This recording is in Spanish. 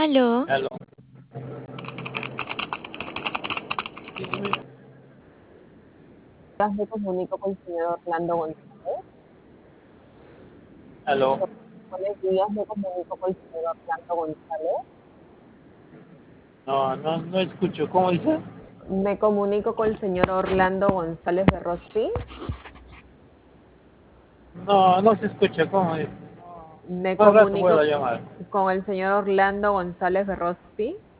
Aló, Aló. Sí, dime. Me comunico con el señor Orlando González. Aló. Buenos días, me comunico con el señor Orlando González. No escucho. ¿Cómo dice? Me comunico con el señor Orlando González de Rospi. No se escucha. ¿Cómo dice? Me Más rato vuelvo comunico a llamar. con el señor Orlando González de Rospi.